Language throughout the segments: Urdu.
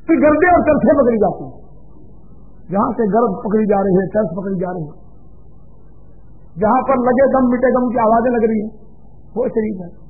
پھر گردے اور چرخے پکڑی جاتی ہیں, جہاں سے گرد پکڑی جا رہی ہے, چرخ پکڑی جا رہی ہے, جہاں پر لگے دم مٹے دم کی آوازیں لگ رہی ہیں, وہ شریف ہے.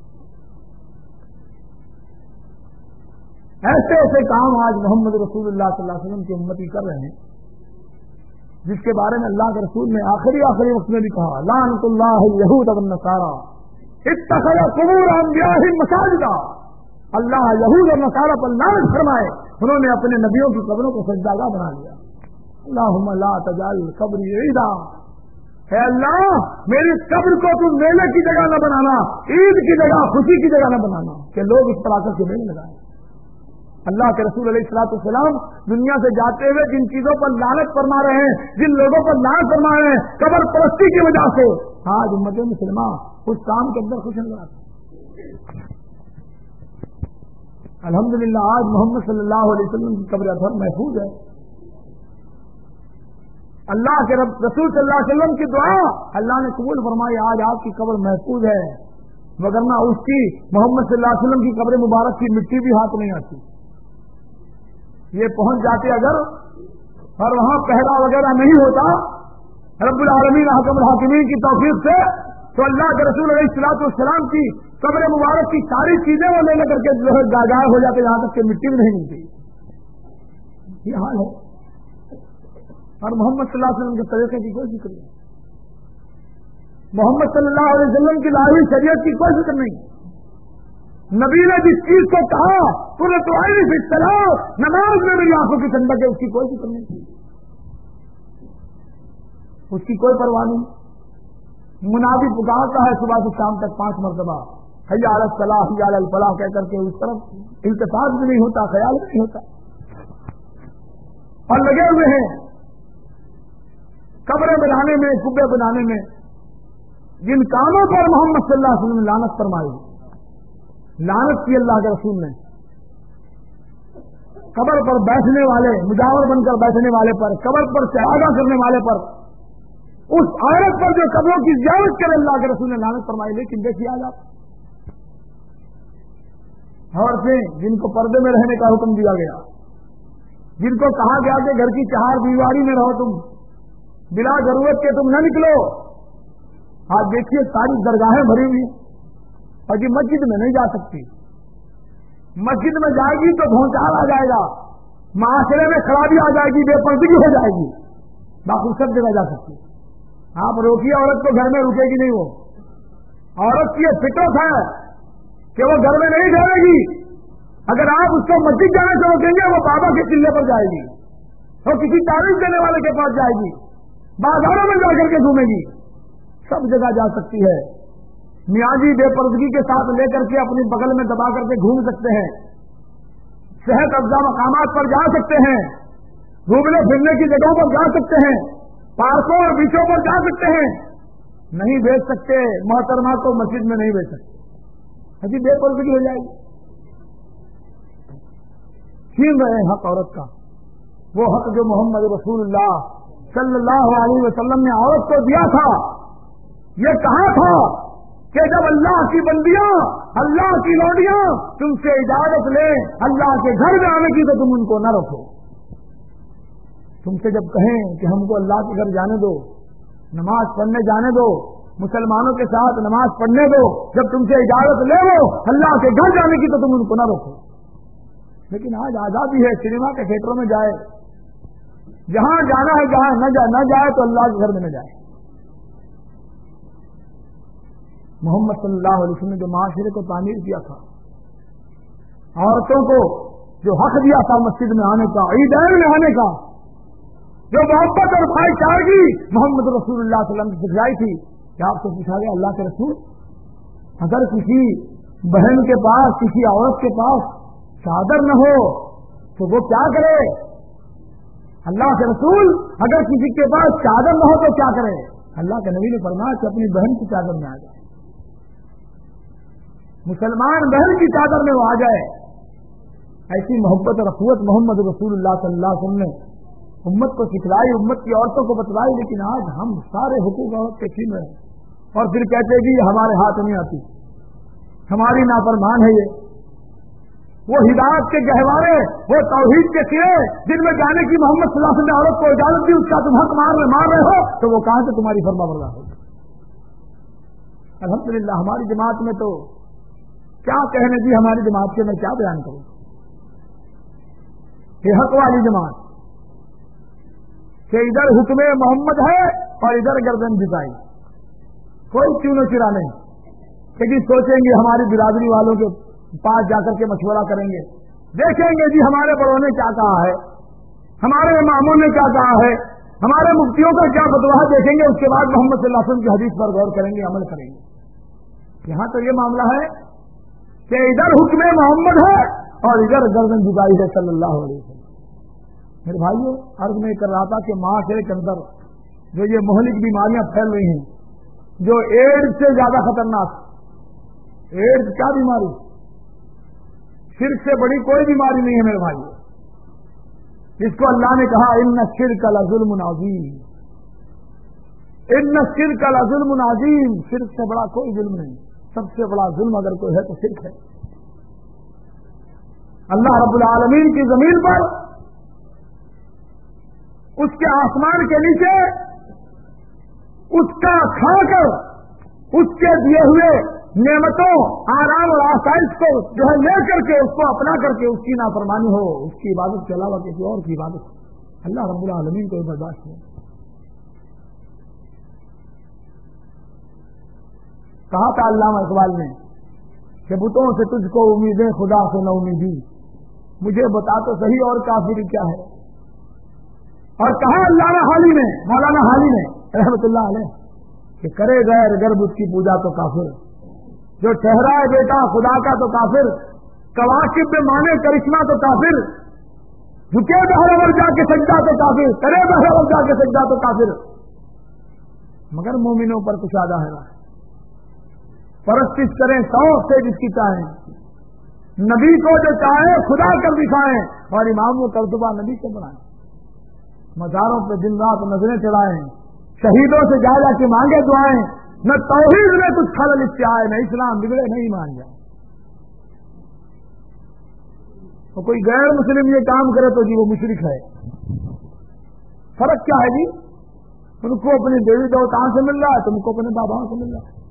ایسے ایسے کام آج محمد رسول اللہ صلی اللہ علیہ وسلم کی امتی کر رہے ہیں, جس کے بارے میں اللہ کے رسول نے آخری وقت میں بھی کہا, لعنت اللہ الیہود والنصارى اتخذوا قبور انبیائہم مساجدا. اللہ یہود اور نصارہ پر لعنت فرمائے, انہوں نے اپنے نبیوں کی قبروں کو سجدہ بنا لیا. اللہم لا تجعل قبری عیدا, اے اللہ میری قبر کو تم میلے کی جگہ نہ بنانا, عید کی جگہ, خوشی کی جگہ نہ بنانا کہ لوگ اس پر آ کر کے میلے لگائیں. اللہ کے رسول علیہ الصلوۃ والسلام دنیا سے جاتے ہوئے جن چیزوں پر لعنت فرما رہے ہیں, جن لوگوں پر لعنت فرما رہے ہیں قبر پرستی کی وجہ سے, آج امت مسلمہ اس کام کے اندر خوش نظر آتے. الحمدللہ آج محمد صلی اللہ علیہ وسلم کی قبر اطہر محفوظ ہے. اللہ کے رسول صلی اللہ علیہ وسلم کی دعا اللہ نے قبول فرمائی, آج آپ کی قبر محفوظ ہے, وگرنہ اس کی محمد صلی اللہ علیہ وسلم کی قبر مبارک کی مٹی بھی ہاتھ نہیں آتی. یہ پہنچ جاتے اگر اور وہاں پہرا وغیرہ نہیں ہوتا رب العالمین حکم الحاکمین کی توفیق سے, تو اللہ کے رسول علیہ الصلوۃ والسلام کی قبر مبارک کی ساری چیزیں وہ لے کر کے جو ہے گائب ہو جاتے, یہاں تک کہ مٹی بھی نہیں ملتی. یہ حال ہے. اور محمد صلی اللہ علیہ وسلم کے طریقے کی کوئی ذکر نہیں, محمد صلی اللہ علیہ وسلم کی لائی شریعت کی کوئی ذکر نہیں. نبی نے جس چیز کو کہا پورے تو آئی فی الصلاۃ, نماز میں میری آنکھوں کی ٹھنڈک ہے, اس کی کوئی ذکر نہیں تھی, اس کی کوئی پرواہ نہیں. منادی پکارتا ہے صبح سے شام تک 5 مرتبہ, حی علی الصلاۃ حی علی الفلاح کہہ کر کے, اس طرف التفات بھی نہیں ہوتا, خیال بھی نہیں ہوتا, اور لگے ہوئے ہیں قبریں بنانے میں, قبے بنانے میں. جن کاموں پر محمد صلی اللہ علیہ وسلم نے لعنت فرمائی, لعنت کی اللہ کے رسول نے, قبر پر بیٹھنے والے, مجاور بن کر بیٹھنے والے پر, قبر پر شہادہ کرنے والے پر, اس عورت پر جو قبروں کی زیارت کرے اللہ کے رسول نے لعنت فرمائی. لیکن دیکھیے آج آپ عورتیں جن کو پردے میں رہنے کا حکم دیا گیا, جن کو کہا گیا کہ گھر کی 4 دیواری میں رہو تم, بلا ضرورت کے تم نہ نکلو, آج دیکھیے ساری درگاہیں بھری ہوئی, اور یہ مسجد میں نہیں جا سکتی. مسجد میں جائے گی تو بھونچال آ جائے گا, معاشرے میں خرابی آ جائے گی, بے پردگی ہو جائے گی. باقی سب جگہ جا سکتی. آپ روکیے عورت کو, گھر میں رکے گی نہیں. وہ عورت کی یہ فطرت ہے کہ وہ گھر میں نہیں جائے گی. اگر آپ اس کو مسجد جانے سے روکیں گے, وہ بابا کے قلعے پر جائے گی, وہ کسی تعریف دینے والے کے پاس جائے گی, بازاروں میں جا کر کے گھومے گی, سب جگہ جا سکتی ہے. میاں جی بے پردگی کے ساتھ لے کر کے اپنی بغل میں دبا کر کے گھوم سکتے ہیں, صحت افزا مقامات پر جا سکتے ہیں, گھومنے پھرنے کی جگہوں پر جا سکتے ہیں, پارکوں اور بیچوں پر جا سکتے ہیں. نہیں بیچ سکتے محترمہ کو مسجد میں نہیں بیچ سکتے, ابھی بے پردگی ہو جائے گی. چھین رہے ہیں حق عورت کا, وہ حق جو محمد رسول اللہ صلی اللہ علیہ وسلم نے عورت کو دیا تھا. یہ کہا تھا کہ جب اللہ کی بندیاں, اللہ کی لوڈیاں تم سے اجازت لیں اللہ کے گھر میں آنے کی, تو تم ان کو نہ رکھو. تم سے جب کہیں کہ ہم کو اللہ کے گھر جانے دو, نماز پڑھنے جانے دو, مسلمانوں کے ساتھ نماز پڑھنے دو, جب تم سے اجازت لے لو اللہ کے گھر جانے کی, تو تم ان کو نہ رکھو. لیکن آج آزادی ہے, سنیما کے تھیٹروں میں جائے, جہاں جانا ہے جہاں نہ جائے تو اللہ کے گھر میں نہ جائے. محمد صلی اللہ علیہ وسلم نے جو معاشرے کو تعمیر کیا تھا, عورتوں کو جو حق دیا تھا مسجد میں آنے کا, عیدین میں آنے کا, جو محبت اور بھائی چارگی محمد رسول اللہ صلی اللہ علیہ وسلم کی سکھلائی تھی, کہ آپ سے پوچھا گیا اللہ کے رسول اگر کسی بہن کے پاس, کسی عورت کے پاس چادر نہ ہو تو وہ کیا کرے؟ اللہ کے رسول اگر کسی کے پاس چادر نہ ہو تو کیا کرے؟ اللہ کے نبی نے فرمایا کہ اپنی بہن کی چادر میں آ جائے, مسلمان بہن کی چادر میں وہ آ جائے. ایسی محبت اور اخوت محمد رسول اللہ صلی اللہ علیہ وسلم نے امت کو سکھلائی, امت کی عورتوں کو بتلائی. لیکن آج ہم سارے حقوق عورت کے چھین رہے ہیں, اور پھر کہتے ہیں کہ یہ ہمارے ہاتھ نہیں آتی, ہماری نافرمان ہے یہ. وہ ہدایت کے گہوارے، وہ توحید کے سرے جن میں جانے کی محمد صلی اللہ علیہ وسلم نے عورت کو اجازت دی، اس کا تم حق مار رہے ہو تو وہ کہاں سے تمہاری فرما بردار ہوگی؟ الحمدللہ ہماری جماعت میں تو کیا کہنے جی، ہماری جماعت کے میں کیا بیان کروں؟ یہ حق والی جماعت کہ ادھر حکم محمد ہے اور ادھر گردن جھکائی، کوئی چونو چرا نہیں کہ جی سوچیں گے ہماری برادری والوں کے پاس جا کر کے مشورہ کریں گے، دیکھیں گے جی ہمارے بڑوں نے کیا کہا ہے، ہمارے اماموں نے کیا کہا ہے، ہمارے مفتیوں کا کیا فتویٰ ہے، دیکھیں گے، اس کے بعد محمد صلی اللہ علیہ وسلم کی حدیث پر غور کریں گے، عمل کریں گے۔ یہاں تو یہ معاملہ ہے کہ ادھر حکم محمد ہے اور ادھر گردن جھکائی ہے صلی اللہ علیہ وسلم۔ میرے بھائیوں، عرض میں کر رہا تھا کہ معاشرے کے اندر جو یہ مہلک بیماریاں پھیل رہی ہیں، جو ایڈز سے زیادہ خطرناک، ایڈز کیا بیماری، شرک سے بڑی کوئی بیماری نہیں ہے میرے بھائی، جس کو اللہ نے کہا ان الشرک لظلم عظیم، ان الشرک لظلم عظیم، شرک سے بڑا کوئی ظلم نہیں، سب سے بڑا ظلم اگر کوئی ہے تو شرک ہے۔ اللہ رب العالمین کی زمین پر، اس کے آسمان کے نیچے، اس کا کھا کر، اس کے دیے ہوئے نعمتوں، آرام اور آسائش کو جو ہے لے کر کے، اس کو اپنا کر کے اس کی نافرمانی ہو، اس کی عبادت کے علاوہ کسی اور کی عبادت ہو، اللہ رب العالمین کو برداشت نہیں۔ کہا تھا علامہ اقبال نے کہ بتوں سے تجھ کو امیدیں، خدا سے نہ امیدی، مجھے بتا تو صحیح اور کافری کیا ہے۔ اور کہا علامہ حالی نے، مولانا حالی نے رحمت اللہ علیہ، کہ کرے غیر گرب اس کی پوجا تو کافر، جو ٹھہرائے بیٹا خدا کا تو کافر، کواکب میں مانے کرشمہ تو کافر، جھکے بہرور جا کے سجدہ تو کافر، کرے بہرور جا کے سجدہ تو کافر، مگر مومنوں پر کشادہ ہے، پرستش کریں شوق سے جس کی چاہیں، نبی کو جو چاہے خدا کر دکھائیں، اور امام و قرطبہ نبی کو بنائیں، مزاروں پہ دن رات نظریں چڑھائیں، شہیدوں سے جا جا کے مانگے دعائیں، نہ توحید میں کچھ خلل اس سے آئے، نہ اسلام بگڑے، نہ ایمان جائے۔ تو کوئی غیر مسلم یہ کام کرے تو جی وہ مشرک ہے۔ فرق کیا ہے جی؟ ان کو اپنی دیوی دیوتاؤں سے مل رہا ہے، تم کو اپنے باباؤں سے مل رہا ہے۔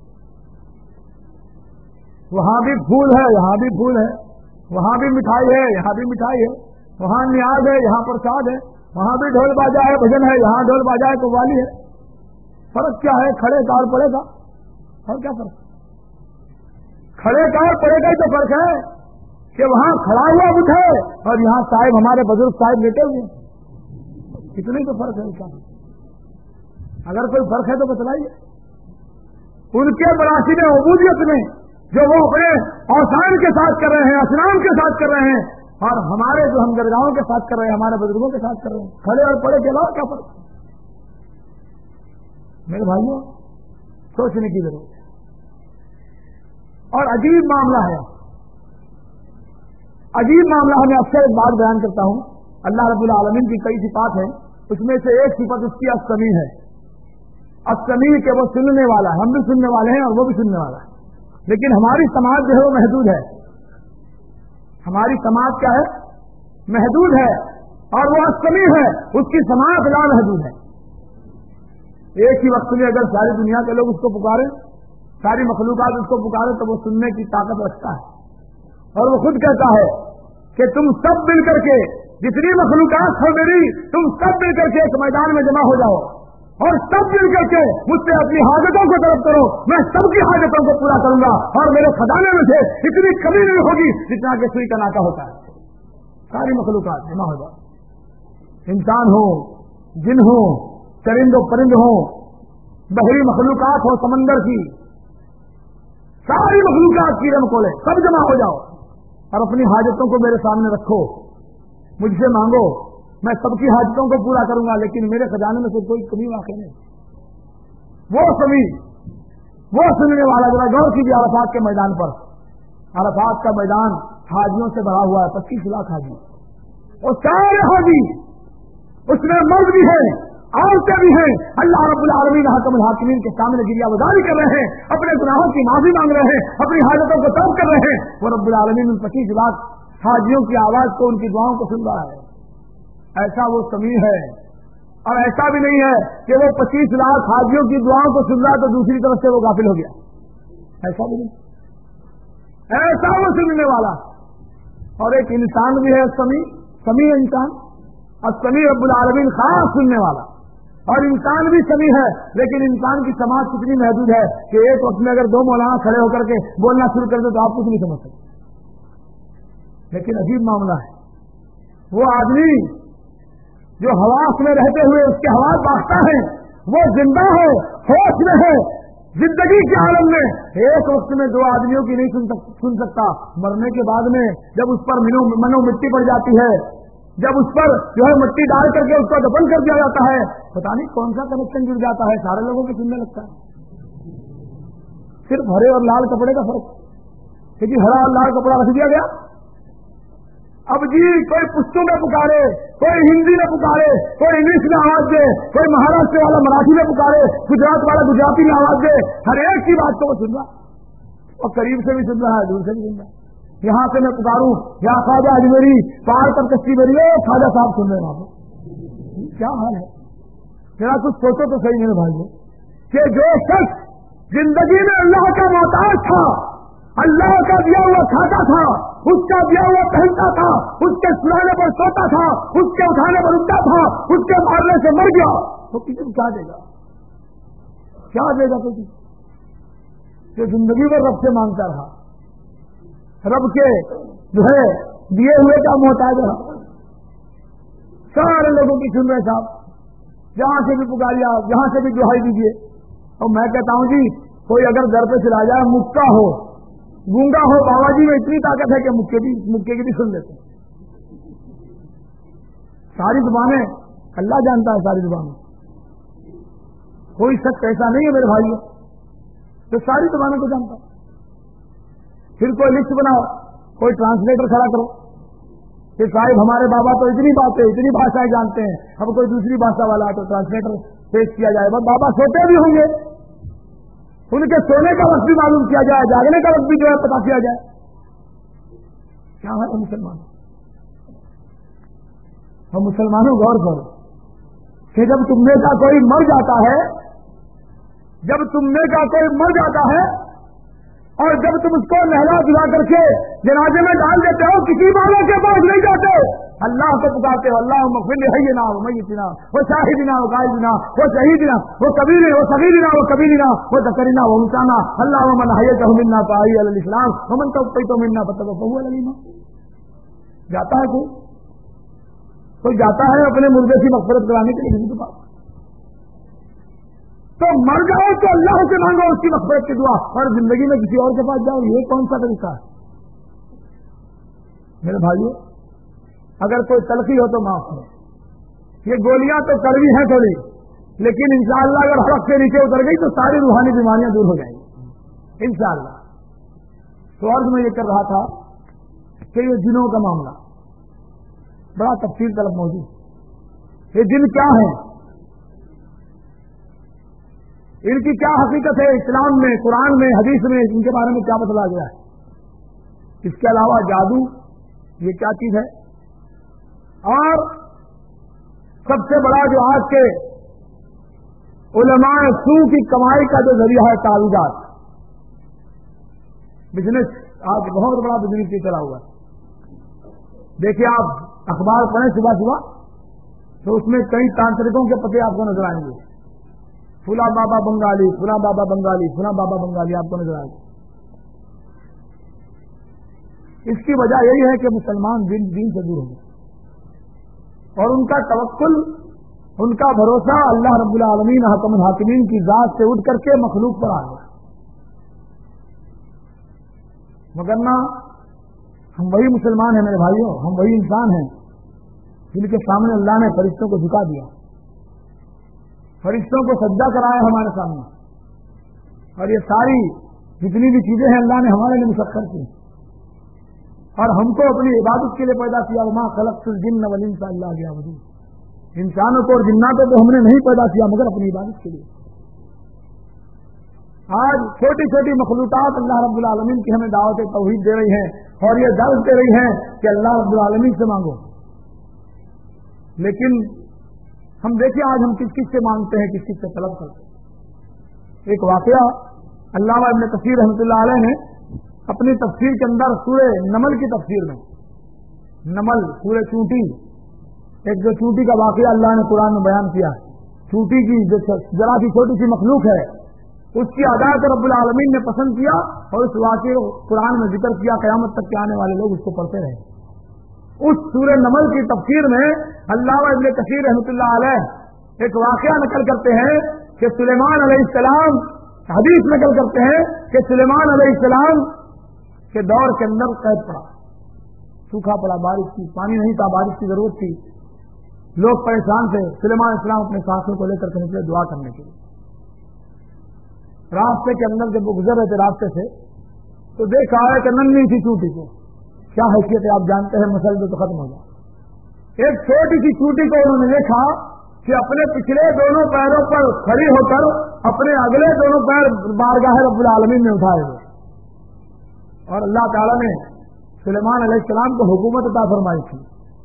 وہاں بھی پھول ہے، یہاں بھی پھول ہے، وہاں بھی مٹھائی ہے، یہاں بھی مٹھائی ہے، وہاں نیاز ہے، یہاں پرساد ہے، وہاں بھی ڈھول باجا ہے، بھجن ہے، یہاں ڈھول باجا ہے، قوالی ہے۔ فرق کیا ہے؟ کھڑے کار پڑے گا، اور کیا فرق؟ کھڑے کار پڑے گا ہی تو فرق ہے کہ وہاں کھڑا ہوا بت ہے اور یہاں صاحب ہمارے بزرگ صاحب لیٹے ہوئے، اتنے تو فرق ہے۔ کیا اگر کوئی فرق ہے تو بتلائیے۔ ان کے مراسم عبودیت میں جو وہ اپنے اوثان کے ساتھ کر رہے ہیں، اصنام کے ساتھ کر رہے ہیں، اور ہمارے جو ہم درگاہوں کے ساتھ کر رہے ہیں، ہمارے بزرگوں کے ساتھ کر رہے ہیں، کھڑے اور پڑے کے علاوہ کیا فرق؟ میرے بھائیوں، سوچنے کی ضرورت ہے۔ اور عجیب معاملہ ہے، عجیب معاملہ ہے۔ میں اکثر ایک بات بیان کرتا ہوں، اللہ رب العالمین کی کئی صفات ہیں، اس میں سے ایک صفت اس کی السمیع ہے۔ السمیع کہ وہ سننے والا ہے، ہم بھی سننے والے ہیں اور وہ بھی سننے والا ہے، لیکن ہماری سماعت جو ہے وہ محدود ہے۔ ہماری سماعت کیا ہے؟ محدود ہے، اور وہ السمیع ہے، اس کی سماعت لا محدود ہے۔ ایک ہی وقت میں اگر ساری دنیا کے لوگ اس کو پکاریں، ساری مخلوقات اس کو پکاریں، تو وہ سننے کی طاقت رکھتا ہے، اور وہ خود کہتا ہے کہ تم سب مل کر کے، جتنی مخلوقات ہو میری، تم سب مل کر کے ایک میدان میں جمع ہو جاؤ، اور سب مل کر کے مجھ سے اپنی حاجتوں کو طلب کرو، میں سب کی حاجتوں کو پورا کروں گا، اور میرے خزانے میں سے اتنی کمی نہیں ہوگی جتنا کہ سوئی کا ناکا ہوتا ہے۔ ساری مخلوقات جمع ہو جاؤ، انسان ہو، جن ہو، چرند و پرند ہو، بحری مخلوقات ہو، سمندر کی ساری مخلوقات کیڑے مکوڑے سب جمع ہو جاؤ، اور اپنی حاجتوں کو میرے سامنے رکھو، مجھ سے مانگو، میں سب کی حاجتوں کو پورا کروں گا، لیکن میرے خزانے میں سے کوئی کمی واقع نہیں۔ وہ سمیع، وہ سننے والا، ذرا غور کیجیے عرفات کے میدان پر، عرفات کا میدان حاجیوں سے بھرا ہوا ہے، 25 لاکھ حاجی، اور سارے حاجی، اس میں مرد بھی ہیں، عورتیں بھی ہیں، اللہ رب العالمین حکم الحاکمین کے سامنے گریہ گزاری کر رہے ہیں، اپنے گناہوں کی معافی مانگ رہے ہیں، اپنی حاجتوں کو طلب کر رہے ہیں۔ وہ رب العالمین ان 25 لاکھ हाजियों की आवाज को, उनकी दुआओं को सुन रहा है। ऐसा वो समीह है। और ऐसा भी नहीं है कि वो 25 लाख हाजियों की दुआओं को सुन रहा है तो दूसरी तरफ से वो गाफिल हो गया, ऐसा भी नहीं। ऐसा वो सुनने वाला। और एक इंसान भी है समीह इंसान, और समीह रब्बुल आलमीन खास सुनने वाला। और इंसान भी समीह है, लेकिन इंसान की समाज कितनी महदूद है कि एक वक्त में अगर 2 मौलाना खड़े होकर के बोलना शुरू कर दे तो आप कुछ नहीं समझ सकते। लेकिन अजीब मामला है, वो आदमी जो हवास में रहते हुए उसके हवास बांटता है, वो जिंदा है, होश में है, जिंदगी के आलम में। एक वक्त में 2 आदमियों की नहीं सुन सकता। मरने के बाद में जब उस पर मनो मिट्टी पड़ जाती है, जब उस पर जो है मिट्टी डाल करके उसको दफन कर दिया जाता है, पता नहीं कौन सा कनेक्शन जुड़ जाता है, सारे लोगों को सुनने लगता है। सिर्फ हरे और लाल कपड़े का फर्क, क्योंकि हरा और लाल कपड़ा रख दिया गया। अब जी कोई पुश्तू में पुकारे, कोई हिंदी में पुकारे, कोई इंग्लिश में आवाज दे, कोई महाराष्ट्र वाला मराठी में पुकारे, गुजरात वाला गुजराती में आवाज दे, हर एक की बात को वो सुन रहा, और करीब से भी सुन रहा है, दूर से भी सुन रहा है। यहां से मैं पुकारूं, या ख्वाजा अजमेरी, पार पर कश्ती मेरी, ख्वाजा साहब सुन रहे हैं वहां पर। क्या हाल है, जरा कुछ सोचो तो सही मेरे भाइयों, कि जो शख्स जिंदगी में अल्लाह का मोहताज था, अल्लाह का दिया हुआ खाता था, उसका दिया हुआ पहनता था, उसके सुलाने पर सोता था, उसके उठाने पर उठता था, उसके मारने से मर गया, तो किसी को क्या देगा? क्या देगा कोई? जो जिंदगी में रब से मांगता रहा, रब के जो है दिए हुए का मोहताज रहा। सारे लोगों की सुन रहे साहब, जहां से भी पुकारिए आप, जहां से भी दुहाई दीजिए। और मैं कहता हूं जी, कोई अगर घर पे चला जाए, मुक्का हो, गूंगा हो, बाबा जी में इतनी ताकत है कि मुक्के की भी सुन लेते। सारी जुबानें अल्लाह जानता है, सारी जुबानें, कोई शख्स ऐसा नहीं है मेरे भाइयों तो सारी जुबानों को जानता। फिर कोई लिस्ट बनाओ, कोई ट्रांसलेटर खड़ा करो कि साहिब हमारे बाबा तो इतनी बातें, इतनी भाषाएं जानते हैं, अब कोई दूसरी भाषा वाला तो ट्रांसलेटर पेश किया जाए। बस बाबा सोते भी होंगे, उनके सोने का वक्त भी मालूम किया जाए, जागने का वक्त भी जो है पता किया जाए। क्या है मुसलमान? और मुसलमानों गौर करो कि जब तुमने का कोई मर जाता है, जब तुमने का कोई मर जाता है और जब तुम उसको नहला धुला करके जनाजे में डाल देते हो, किसी वालों के पास नहीं जाते, अल्लाह को पुकारते हो, अल्लाह मग़फ़िर लिहय्यिना व मय्यितिना व शाहिदिना व गायबिना व शहीदिना व कबीरिना व सगीरिना व कबीरिना व ज़करिना व उन्साना, अल्लाह मन हय्यतहु मिन्ना फ़अहय्य अलल इस्लाम व मन तवफ़्फ़यतहु मिन्ना फ़तवफ़्फ़हु अलल ईमान। जाता है कोई जाता है अपने मुर्दे की मग़फ़िरत कराने के लिए किसी के पास? तो मर जाओ तो अल्लाह से मांगो उसकी मग़फ़िरत की दुआ, और जिंदगी में किसी और के पास जाओ, ये कौन सा तरीका है? मेरे भाइयों, अगर कोई तलखी हो तो माफ करो, ये गोलियां तो कड़वी हैं थोड़ी, लेकिन इंशाअल्लाह अगर हलक से नीचे उतर गई तो सारी रूहानी बीमारियां दूर हो जाएंगी इंशाअल्लाह। तो अर्ज में ये कर रहा था कि ये जिनों का मामला बड़ा तफसील तलब मौजूद। ये जिन क्या है, इनकी क्या हकीकत है, इस्लाम में, कुरान में, हदीस में इनके बारे में क्या बतला गया है? इसके अलावा जादू ये क्या चीज है? और सबसे बड़ा जो आज के उलमाए सू की कमाई का जो जरिया है, तावीज़ात, बिजनेस, आज बहुत बड़ा बिजनेस की चला हुआ है। देखिए आप अखबार पढ़ें सुबह सुबह तो उसमें कई तांत्रिकों के पते आपको नजर आएंगे, फुला बाबा बंगाली, फुला बाबा बंगाली, फुला बाबा बंगाली आपको नजर आएगा। इसकी वजह यही है कि मुसलमान दीन से दूर हो गए और उनका तवक्कुल, उनका भरोसा अल्लाह रब्बुल आलमीन हकमुल हाकिमीन की जात से उठ करके मखलूक पर आ गया। मगरना हम वही मुसलमान हैं मेरे भाइयों, हम वही इंसान हैं जिनके सामने अल्लाह ने फरिश्तों को झुका दिया, फरिश्तों को सज्जा कराया हमारे सामने, और ये सारी जितनी भी चीजें हैं अल्लाह ने हमारे लिए मुसख्खर की, और हमको अपनी इबादत के लिए पैदा किया। वमा खलक़्तुल जिन्न वल इंसा इल्ला लियअबुदून, इंसानों को और जिन्नातों को हमने नहीं पैदा किया मगर अपनी इबादत के लिए। آج چھوٹی چھوٹی مخلوقات اللہ رب العالمین کی ہمیں دعوت توحید دے رہی ہیں اور یہ درس دے رہی ہیں کہ اللہ رب العالمین سے مانگو. لیکن ہم دیکھیں آج ہم کس کس سے مانگتے ہیں, کس کس سے طلب کرتے ہیں. ایک واقعہ علامہ ابن کثیر رحمۃ اللہ علیہ نے اپنی تفسیر کے اندر سورہ نمل کی تفسیر میں, نمل سورہ چونٹی, ایک جو چونٹی کا واقعہ اللہ نے قرآن میں بیان کیا ہے, چونٹی کی جو ذرا سی چھوٹی سی مخلوق ہے اس کی عادات رب العالمین نے پسند کیا اور اس واقعے کو قرآن میں ذکر کیا, قیامت تک کے آنے والے لوگ اس کو پڑھتے رہے. اس سورہ نمل کی تفسیر میں علامہ ابن کثیر رحمۃ اللہ علیہ ایک واقعہ نقل کرتے ہیں کہ سلیمان علیہ السلام, حدیث نقل کرتے ہیں کہ سلیمان علیہ السلام کے دور کے اندر قید پڑا, سوکھا پڑا, بارش کی پانی نہیں تھا, بارش کی ضرورت تھی, لوگ پریشان تھے. سلیمان علیہ السلام اپنے ساتھیوں کو لے کر کے نکلے دعا کرنے کے لیے. راستے کے اندر جب وہ گزر رہے تھے راستے سے تو دیکھا ہے کہ ننھی سی چوٹی کو, کیا حیثیت ہے آپ جانتے ہیں, مسئلے تو ختم ہو گیا. ایک چھوٹی سی چوٹی کو انہوں نے دیکھا کہ اپنے پچھلے دونوں پیروں پر کھڑی ہو کر اپنے اگلے دونوں پیر بارگاہ رب العالمین میں اٹھائے ہوئے, اور اللہ تعالیٰ نے سلیمان علیہ السلام کو حکومت عطا فرمائی تھی.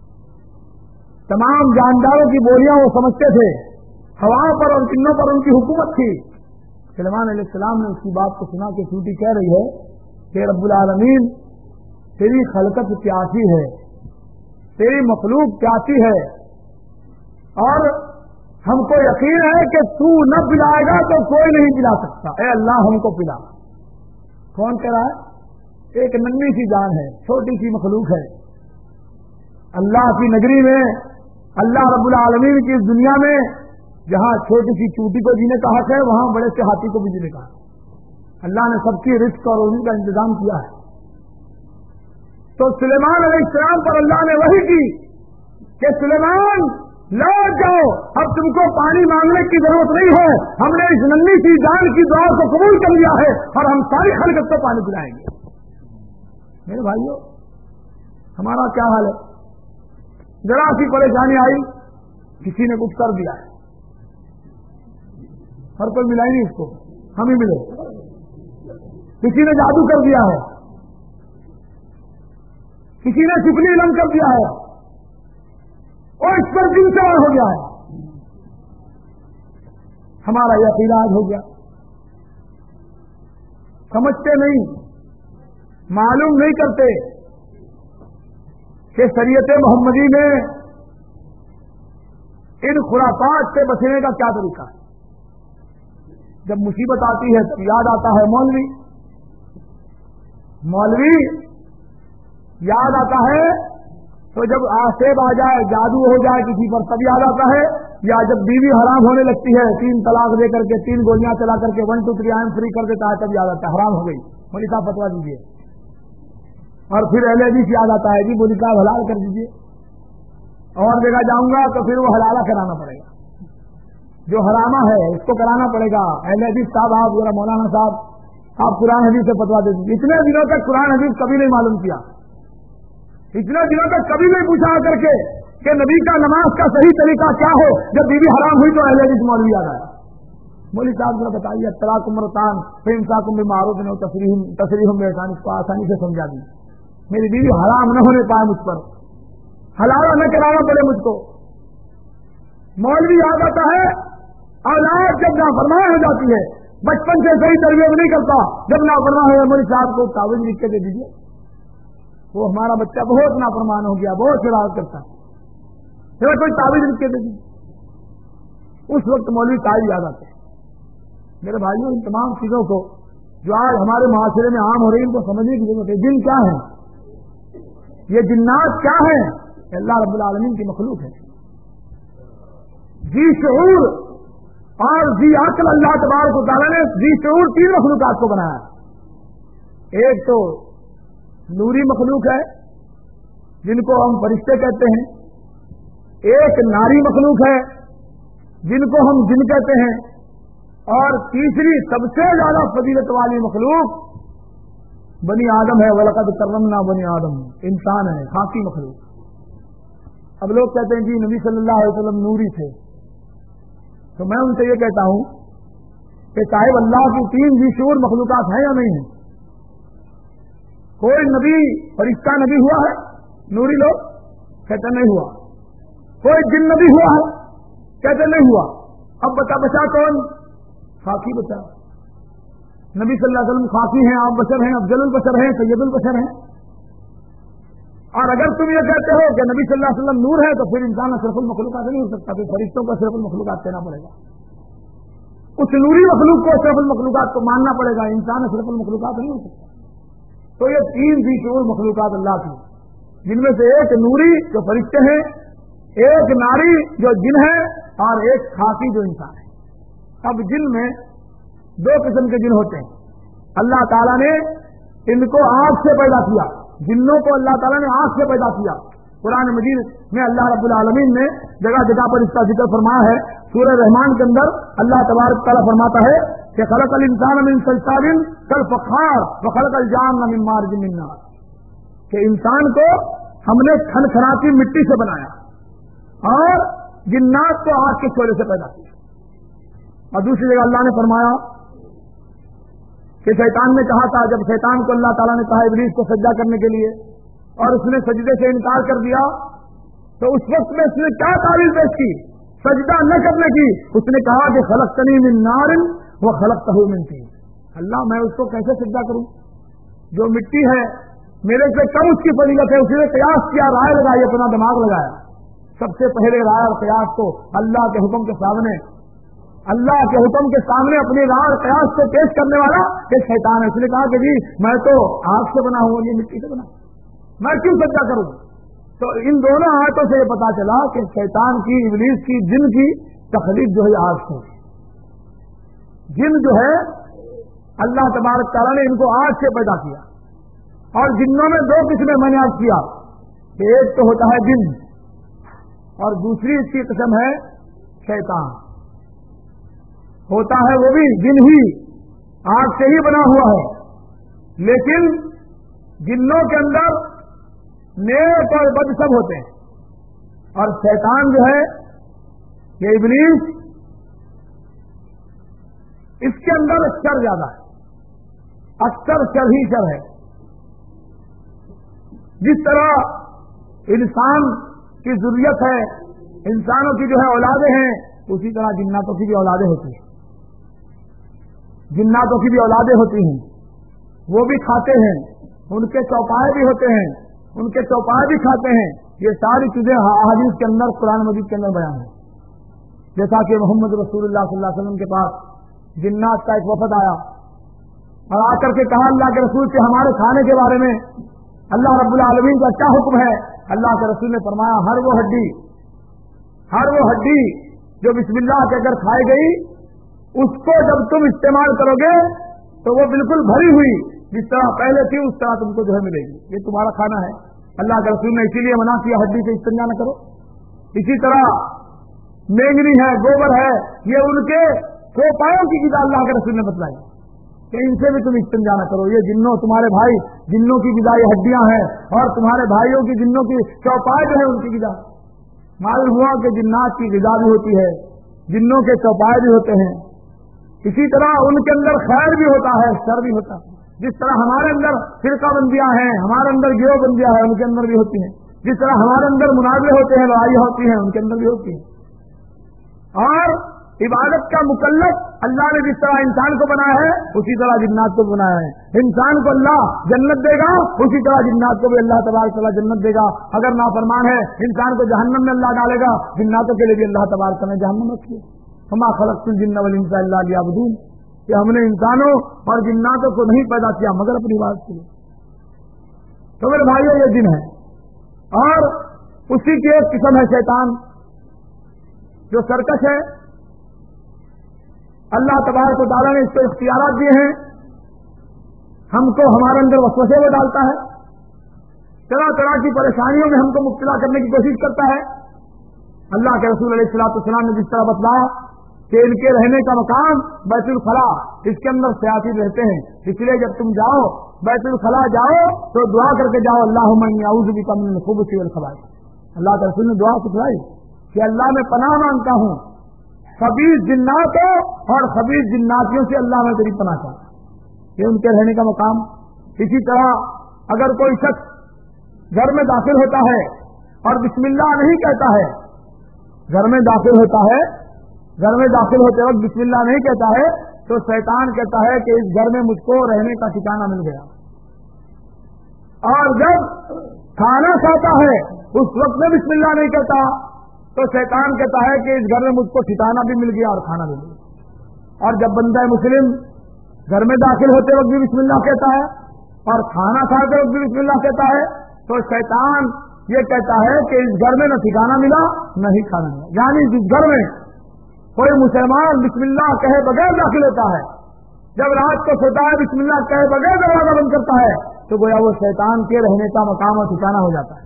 تمام جانداروں کی بولیاں وہ سمجھتے تھے, ہواؤں پر اور جنوں پر ان کی حکومت تھی. سلیمان علیہ السلام نے اس کی بات کو سنا کہ چونٹی کہہ رہی ہے کہ رب العالمین تیری خلقت پیاسی ہے, تیری مخلوق پیاسی ہے, اور ہم کو یقین ہے کہ تو نہ پلائے گا تو کوئی نہیں پلا سکتا, اے اللہ ہم کو پلا. کون کہہ رہا ہے؟ ایک ننھی سی جان ہے, چھوٹی سی مخلوق ہے. اللہ کی نگری میں, اللہ رب العالمین کی اس دنیا میں جہاں چھوٹی سی چوٹی کو جینے کا حق ہے وہاں بڑے سے ہاتھی کو بھی جینے کا حق ہے. اللہ نے سب کی رزق اور روزی کا انتظام کیا ہے. تو سلیمان علیہ السلام پر اللہ نے وحی کی کہ سلیمان لوٹ جاؤ, اب تم کو پانی مانگنے کی ضرورت نہیں ہے, ہم نے اس ننھی سی جان کی دعا کو قبول کر لیا ہے اور ہم ساری خلقت کو پانی پلائیں گے. میرے بھائیوں, ہمارا کیا حال ہے؟ ذرا سی پریشانی آئی, کسی نے کچھ کر دیا ہے, ہر کوئی ملا ہی نہیں اس کو, ہم ہی ملے. کسی نے جادو کر دیا ہے, کسی نے شکلی علم کر دیا ہے, اور اس پر دن سوار ہو گیا ہے. ہمارا یہ علاج ہو گیا, سمجھتے نہیں, معلوم نہیں کرتے کہ شریعت محمدی میں ان خرافات سے بچنے کا کیا طریقہ ہے. جب مصیبت آتی ہے تب یاد آتا ہے مولوی, مولوی یاد آتا ہے تو جب آسیب آ جائے, جادو ہو جائے کسی پر تب یاد آتا ہے, یا جب بیوی حرام ہونے لگتی ہے 3 طلاق دے کر کے 3 گولیاں چلا کر کے 1 2 3 آئم فری کر دیتا ہے تب یاد آتا ہے حرام ہو گئی, مولوی صاحب فتوا دیجیے. اور پھر اہل حدیث یاد آتا ہے جی مولوی صاحب حلال کر دیجیے, اور جگہ جاؤں گا تو پھر وہ حلالہ کرانا پڑے گا, جو حرامہ ہے اس کو کرانا پڑے گا. اہل حدیث صاحب آپ ذرا مولانا صاحب آپ قرآن حدیث سے فتوا دے دیجیے. اتنے دنوں تک قرآن حدیث کبھی نہیں معلوم کیا, اتنے دنوں تک کبھی نہیں پوچھا کر کے کہ نبی کا نماز کا صحیح طریقہ کیا ہو. جب بیوی حرام ہوئی تو اہل حدیث مولوی آ گیا, مولوی صاحب ذرا بتائیے طلاق مرتان فامساک بمعروف او تسریح باحسان, اس کو آسانی سے سمجھا دیجیے. میری بیوی حرام نہ ہونے پائے مجھ پر, حلال نہ کرانا پڑے مجھ کو. مولوی یاد آتا ہے اولاد جب نافرمان ہو جاتی ہے, بچپن سے صحیح تربیت نہیں کرتا, جب نافرمان ہو مولوی صاحب کو تعویذ لکھ کے دے دیجیے, وہ ہمارا بچہ بہت نافرمان ہو گیا, بہت شرارت کرتا ہے, پھر کوئی تعویذ لکھ کے دے دیجیے. اس وقت مولوی صاحب یاد آتے ہیں. میرے بھائیوں, ان تمام چیزوں کو جو آج ہمارے معاشرے میں عام ہو رہی ہے ان کو سمجھنے کی ضرورت ہے. جن کیا ہے, یہ جنات کیا ہے؟ اللہ رب العالمین کی مخلوق ہے. ذی شعور اور ذی عقل, اللہ تبارک و تعالیٰ نے ذی شعور 3 مخلوقات کو بنایا. ایک تو نوری مخلوق ہے جن کو ہم فرشتے کہتے ہیں, ایک ناری مخلوق ہے جن کو ہم جن کہتے ہیں, اور تیسری سب سے زیادہ فضیلت والی مخلوق بنی آدم ہے. وَلَقَدْ كَرَّمْنَا بنی آدم, انسان ہے, خاکی مخلوق. اب لوگ کہتے ہیں جی نبی صلی اللہ علیہ وسلم نوری تھے, تو میں ان سے یہ کہتا ہوں کہ صاحب اللہ کی 3 بھی شعور مخلوقات ہیں یا نہیں ہیں؟ کوئی نبی فرشتہ نبی ہوا ہے نوری لوگ؟ کہتے نہیں ہوا. کوئی جن نبی ہوا ہے؟ کہتے نہیں ہوا. اب بچا کون؟ خاکی بچا. نبی صلی اللہ علیہ وسلم خاکی ہیں، آپ بشر ہیں، افضل البشر ہیں، سید البشر ہیں. اور اگر تم یہ کہتے ہو کہ نبی صلی اللہ علیہ وسلم نور ہے تو پھر انسان اشرف المخلوقات نہیں ہو سکتا، پھر فرشتوں کو اشرف المخلوقات کہنا پڑے گا. اس نوری مخلوق کو اشرف المخلوقات کو ماننا پڑے گا، انسان اشرف المخلوقات نہیں ہو سکتا. تو یہ 3 بھی شعور مخلوقات اللہ کی، جن میں سے ایک نوری جو فرشتے ہیں، ایک ناری جو جن ہے، اور ایک خاکی جو انسان ہے. اب جن میں 2 قسم کے جن ہوتے ہیں. اللہ تعالیٰ نے ان کو آگ سے پیدا کیا. جنوں کو اللہ تعالیٰ نے آگ سے پیدا کیا. قرآن مجید میں اللہ رب العالمین نے جگہ جگہ پر اس کا ذکر فرمایا ہے. سورہ رحمان کے اندر اللہ تبارک تعالیٰ فرماتا ہے کہ خلق الانسان من صلصال کالفخار وخلق الجان من مارج من نار، کہ انسان کو ہم نے کھنکھناتی مٹی سے بنایا اور جنات کو آگ کے شعلے سے پیدا کیا. اور دوسری جگہ اللہ نے فرمایا کہ شیطان نے کہا تھا، جب شیطان کو اللہ تعالیٰ نے کہا ابلیس کو سجدہ کرنے کے لیے اور اس نے سجدے سے انکار کر دیا، تو اس وقت میں اس نے کیا تعویل پیش کی سجدہ نہ کرنے کی؟ اس نے کہا کہ خلقتنی من نار وخلقتہ من طین. اللہ میں اس کو کیسے سجدہ کروں جو مٹی ہے، میرے سے کم اس کی فضیلت ہے. اس نے قیاس کیا، رائے لگائی، اپنا دماغ لگایا. سب سے پہلے رائے اور قیاس کو اللہ کے حکم کے سامنے، اللہ کے حکم کے سامنے اپنی رائے اور قیاس کو پیش کرنے والا ایک شیطان ہے. اس نے کہا کہ جی میں تو آگ سے بنا ہوں، یہ مٹی سے بنا، میں کیوں سجدہ کروں؟ تو ان دونوں آیتوں سے یہ پتا چلا کہ شیطان کی، ابلیس کی، جن کی تخلیق جو ہے آگ سے. جن جو ہے اللہ تبارک تعالیٰ نے ان کو آگ سے پیدا کیا. اور جنوں میں 2 قسمیں میں نے عرض کیا کہ ایک تو ہوتا ہے جن اور دوسری اس کی قسم ہے شیطان. ہوتا ہے وہ بھی جن ہی، آگ سے ہی بنا ہوا ہے، لیکن جنوں کے اندر نیک اور بد سب ہوتے ہیں. اور شیطان جو ہے یہ ابلیس، اس کے اندر شر زیادہ ہے، اکثر شر ہی شر ہے. جس طرح انسان کی ضروریت ہے، انسانوں کی جو ہے اولادیں ہیں، اسی طرح جناتوں کی بھی اولادیں ہوتی ہیں. جناتوں کی بھی اولادیں ہوتی ہیں، وہ بھی کھاتے ہیں، ان کے چوپائے بھی ہوتے ہیں، ان کے چوپائے بھی کھاتے ہیں. یہ ساری چیزیں احادیث کے اندر، قرآن مجید کے اندر بیان ہے. جیسا کہ محمد رسول اللہ صلی اللہ علیہ وسلم کے پاس جنات کا ایک وفد آیا اور آ کر کے کہا اللہ کے رسول کے ہمارے کھانے کے بارے میں اللہ رب العالمین کا کیا حکم ہے؟ اللہ کے رسول نے فرمایا ہر وہ ہڈی جو بسم اللہ کے اگر کھائی گئی، اس کو جب تم استعمال کرو گے تو وہ بالکل بھری ہوئی جس طرح پہلے تھی اس طرح تم کو جو ہے ملے گی. یہ تمہارا کھانا ہے. اللہ کے رسول نے اسی لیے منع کیا ہڈی سے استنجا نہ کرو. اسی طرح مینگنی ہے، گوبر ہے، یہ ان کے چوپایوں کی غذا اللہ کے رسول نے بتلائی کہ ان سے بھی تم استنجا نہ کرو. یہ جنوں، تمہارے بھائی جنوں کی غذا یہ ہڈیاں ہیں، اور تمہارے بھائیوں کی جنوں کی چوپائے جو ہے ان کی غذا. معلوم ہوا کہ جنات کی غذا بھی ہوتی ہے، جنوں کے چوپائے بھی ہوتے ہیں. اسی طرح ان کے اندر خیر بھی ہوتا ہے، شر بھی ہوتا ہے. جس طرح ہمارے اندر فرقہ بندیاں ہیں، ہمارے اندر گروہ بندیاں ہیں، ان کے اندر بھی ہوتی ہیں. جس طرح ہمارے اندر مناظرے ہوتے ہیں، لڑائیاں ہوتی ہیں، ان کے اندر بھی ہوتی ہیں. اور عبادت کا مکلف اللہ نے جس طرح انسان کو بنایا ہے اسی طرح جنات کو بنایا ہے. انسان کو اللہ جنت دے گا، اسی طرح جنات کو بھی اللہ تبارک تعالیٰ جنت دے گا. اگر نافرمان ہے انسان کو جہنم میں اللہ ڈالے گا، جناتوں کے لیے بھی اللہ تبارک تعالیٰ نے جہنم رکھی ہے. وما خلقت الجن والانس الا لیعبدون، کہ ہم نے انسانوں اور جناتوں کو نہیں پیدا کیا مگر اپنی عبادت کے لیے. تو میرے بھائیو یہ جن ہے، اور اسی کی ایک قسم ہے شیطان جو سرکش ہے. اللہ تبارک و تعالیٰ نے اس کو اختیارات دیے ہیں، ہم کو ہمارے اندر وسوسے میں ڈالتا ہے، طرح طرح کی پریشانیوں میں ہم کو مبتلا کرنے کی کوشش کرتا ہے. اللہ کے رسول علیہ الصلوۃ والسلام نے جس طرح بتلایا کہ ان کے رہنے کا مقام بیت الخلاء، اس کے اندر شیاطین رہتے ہیں، اس لیے جب تم جاؤ بیت الخلاء جاؤ تو دعا کر کے جاؤ اللہم انی اعوذ بک من الخبث والخبائث. اللہ کے رسول نے دعا سکھلائی کہ اللہ میں پناہ مانگتا ہوں खबीस जिन्नातों और खबीस जिन्नातियों से अल्लाह मैं तेरी पनाह चाहता हूं। ये उनके रहने का मकाम। इसी तरह अगर कोई शख्स घर में दाखिल होता है और बिस्मिल्लाह नहीं कहता है, घर में दाखिल होता है, घर में दाखिल होते वक्त बिस्मिल्लाह नहीं कहता है, तो शैतान कहता है कि इस घर में मुझको रहने का ठिकाना मिल गया। और जब खाना खाता है उस वक्त में बिस्मिल्लाह नहीं कहता, तो शैतान कहता है कि इस घर में मुझको ठिकाना भी मिल गया और खाना भी मिल गया। और जब बंदा मुस्लिम घर में दाखिल होते वक्त भी बिस्मिल्लाह कहता है और खाना खाते वक्त भी बिस्मिल्लाह कहता है, तो शैतान ये कहता है कि इस घर में न ठिकाना मिला न ही खाना मिला। यानी जिस घर में कोई मुसलमान बिस्मिल्लाह कहे बगैर दाखिल होता है, जब रात को सोता है बिस्मिल्लाह कहे बगैर दरवाजा बंद करता है, तो गोया वो शैतान के रहने का मकाम और ठिकाना हो जाता है।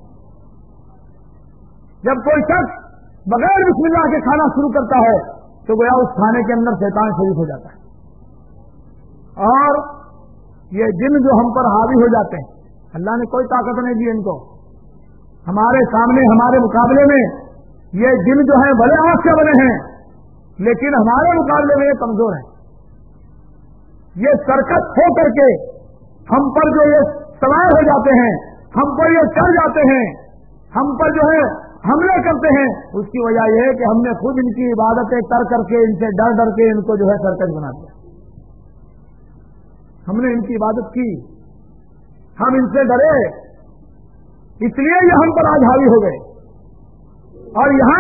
जब कोई शख्स बगैर बिस्मिल्लाह के खाना शुरू करता है, तो गोया उस खाने के अंदर शैतान शरीक हो जाता है। और ये जिन जो हम पर हावी हो जाते हैं, अल्लाह ने कोई ताकत नहीं दी इनको। हमारे सामने हमारे मुकाबले में ये जिन जो हैं बड़े आंख से बने हैं, लेकिन हमारे मुकाबले में ये कमजोर हैं। ये सरकत हो करके हम पर जो ये सवार हो जाते हैं, हम पर ये चढ़ जाते हैं, हम पर जो है हमले करते हैं, उसकी वजह यह है कि हमने खुद इनकी इबादतें कर करके इनसे डर डर के इनको जो है सरकत बना दिया। हमने इनकी इबादत की, हम इनसे डरे, इसलिए ये हम पर आज हावी हो गए। और यहां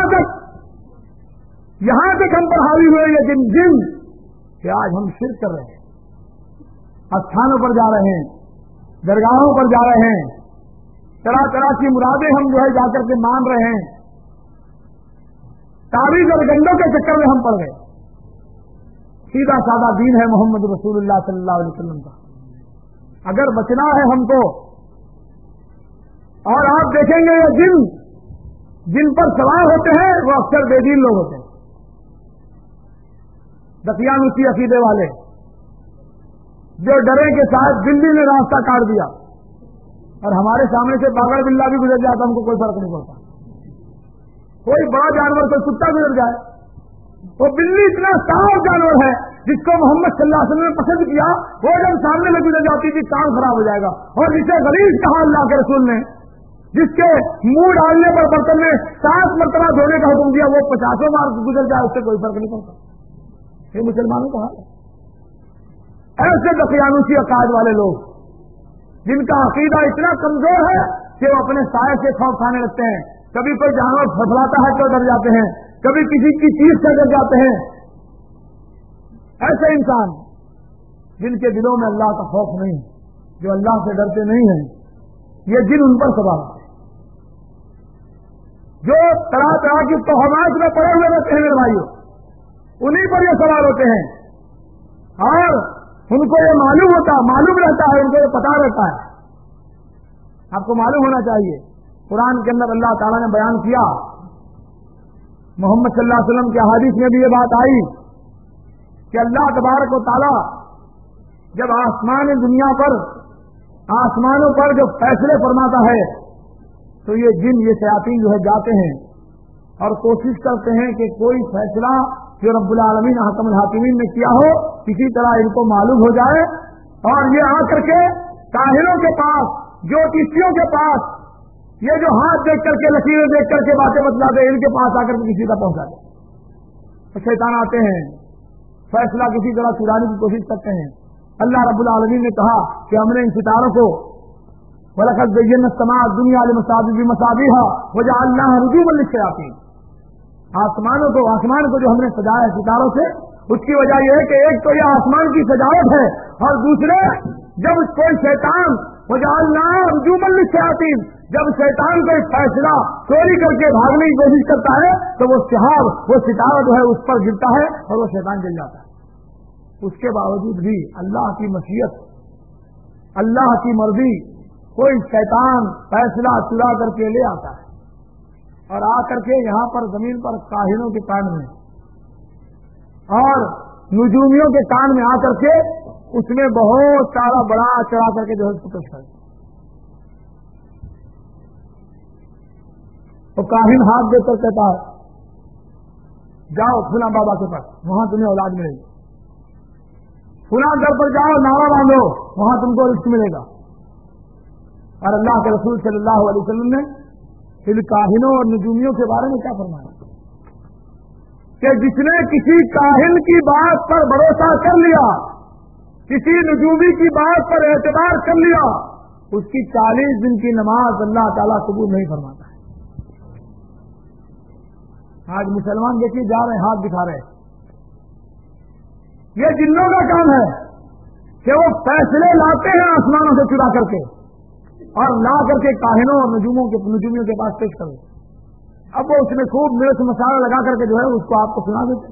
तक हम पर हावी हुए ये जिन कि आज हम शिर्क कर रहे हैं, स्थानों पर जा रहे हैं, दरगाहों पर जा रहे हैं, तरह तरह की मुरादें हम जो है जाकर के मान रहे हैं, ताबीज़ और गंडों के चक्कर में हम पड़ गए। सीधा साधा दीन है मोहम्मद रसूलुल्लाह सल्लल्लाहु अलैहि वसल्लम का। अगर बचना है हमको, और आप देखेंगे ये जिन पर सवार होते हैं वो अक्सर बेदीन लोग होते हैं, दकियानूसी अकीदे वाले, जो डरे के साथ दिल्ली ने रास्ता काट दिया और हमारे सामने से पागल बिल्ला भी गुजर जाता, हमको कोई फर्क नहीं पड़ता। कोई बड़ा जानवर, कोई कुत्ता गुजर जाए, वो बिल्ली इतना साफ जानवर है जिसको मोहम्मद सल्लल्लाहु अलैहि वसल्लम ने पसंद किया, वो जब सामने में गुजर जाती थी काम खराब हो जाएगा। और जिसे गलीज कहा अल्लाह के रसूल ने, जिसके मुंह डालने पर बर्तन में 7 मरतबा धोने का हुक्म दिया, वो 50 बार गुजर जाए, उससे कोई फर्क नहीं पड़ता। ये मुसलमानों का हाल है। ऐसे दकियानूसी अकाद वाले लोग जिनका अकीदा इतना कमजोर है कि वो अपने साये से खौफ खाने लगते हैं। कभी कोई जानवर फसलाता है तो डर जाते हैं, कभी किसी की चीज से डर जाते हैं। ऐसे इंसान जिनके दिलों में अल्लाह का खौफ नहीं, जो अल्लाह से डरते नहीं हैं, ये जिन उन पर सवार होते हैं, जो तरह तरह की तोहमात में पड़े हुए रहते हैं मेरे भाइयों, उन्हीं पर ये सवार होते हैं। और उनको ये मालूम रहता है, उनको ये पता रहता है। आपको मालूम होना चाहिए, कुरान के अंदर अल्लाह ताला ने बयान किया, मोहम्मद सल्लल्लाहु अलैहि वसल्लम के हदीस में भी ये बात आई कि अल्लाह तबारक व तआला जब आसमानों पर जो फैसले फरमाता है, तो ये जिन, ये शयातीन जो है जाते हैं और कोशिश करते हैं कि कोई फैसला जो रब्बुल आलमीन हकमुल हाकिमीन ने किया हो, किसी तरह इनको मालूम हो जाए, और ये आकर के काहिरों के पास, ज्योतिषियों के पास, ये जो हाथ देख करके, लकीरें देख करके बातें बतलाते हैं, इनके पास आकर के किसी का पहुंचा दे। तो शैतान आते हैं, फैसला किसी तरह चुराने की कोशिश करते हैं। अल्लाह रब्बुल आलमीन ने कहा कि हमने इन सितारों को वलक़द ज़य्यना अस्समाअ दुनिया बिमसाबिहा वजअलनाहा रुजूमन लिश्शयातीन, आसमान को जो हमने सजाया सितारों से, उसकी वजह यह है कि एक तो यह आसमान की सजावट है, और दूसरे जब कोई शैतान वजअलनाहा रुजूमन लिश्शयातीन, जब शैतान कोई फैसला चोरी करके भागने की कोशिश करता है, तो वो सितारा जो है उस पर गिरता है और वो शैतान जल जाता है। उसके बावजूद भी अल्लाह की मशीयत, अल्लाह की मर्जी, कोई शैतान फैसला चुरा करके ले आता है और आकर के यहाँ पर जमीन पर काहिनों के कान में और नुजूमियों के कान में आकर के उसमें बहुत सारा बड़ा चढ़ा करके जो है उसको पेश करता है। तो काहिन हाथ देकर कहता है, جاؤ فلاں بابا کے پاس، وہاں تمہیں اولاد ملے گی، فلاں در پر جاؤ نعرہ باندھو، وہاں تم کو رزق ملے گا۔ اور اللہ کے رسول صلی اللہ علیہ وسلم نے ان کاہنوں اور نجومیوں کے بارے میں کیا فرمایا کہ جس نے کسی کاہن کی بات پر بھروسہ کر لیا، کسی نجومی کی بات پر اعتبار کر لیا، اس کی 40 دن کی نماز اللہ تعالیٰ قبول نہیں فرماتا ہے۔ آج مسلمان دیکھیے جا رہے ہیں، ہاتھ دکھا رہے ہیں، یہ جنوں کا کام ہے کہ وہ فیصلے لاتے ہیں آسمانوں سے چرا کر کے اور لا کر کے کاہنوں اور نجومیوں کے پاس پیش کرو۔ اب وہ اس میں خوب مرچ مسالہ لگا کر کے جو ہے اس کو آپ کو سنا دیتے۔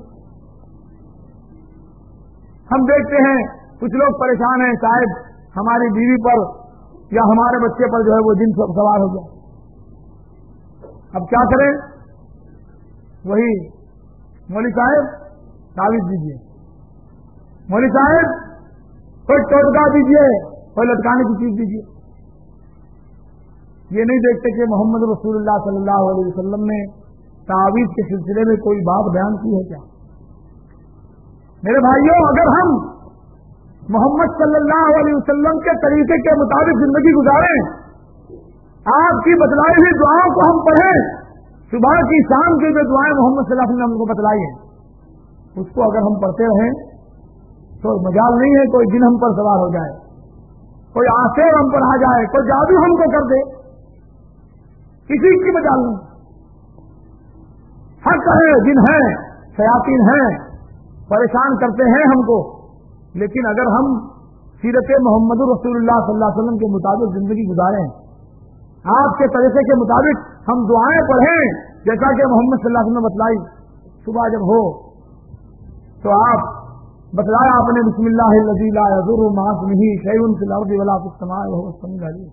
ہم دیکھتے ہیں کچھ لوگ پریشان ہیں، شاید ہماری بیوی پر یا ہمارے بچے پر جو ہے وہ جن سوار ہو گیا، اب کیا کریں؟ وہی مولوی صاحب تعویذ دیجیے، مولوی صاحب کوئی ٹوٹکا دیجیے، کوئی لٹکانے کی چیز دیجیے۔ یہ نہیں دیکھتے کہ محمد رسول اللہ صلی اللہ علیہ وسلم نے تعویذ کے سلسلے میں کوئی بات بیان کی ہے کیا؟ میرے بھائیوں، اگر ہم محمد صلی اللہ علیہ وسلم کے طریقے کے مطابق زندگی گزاریں، آپ کی بتلائی ہوئی دعاؤں کو ہم پڑھیں، صبح کی شام کی جو دعائیں محمد صلی اللہ علیہ وسلم نے ہم کو بتلائی ہیں اس کو اگر ہم پڑھتے رہیں تو مجال نہیں ہے کوئی جن ہم پر سوار ہو جائے، کوئی آسیر ہم پر آ جائے، کوئی جادو ہم کو کر دے، کسی کی مجال نہیں۔ حق ہے، جن ہیں، شیاطین ہیں، پریشان کرتے ہیں ہم کو، لیکن اگر ہم سیرت محمد رسول اللہ صلی اللہ علیہ وسلم کے مطابق زندگی گزاریں، آپ کے طریقے کے مطابق ہم دعائیں پڑھیں جیسا کہ محمد صلی اللہ علیہ وسلم نے بتلائی، صبح جب ہو تو آپ بتلایا آپ نے بسم اللہ الذی لا یضر مع اسمہ شیء فی الارض ولا فی السماء وهو السمیع العلیم۔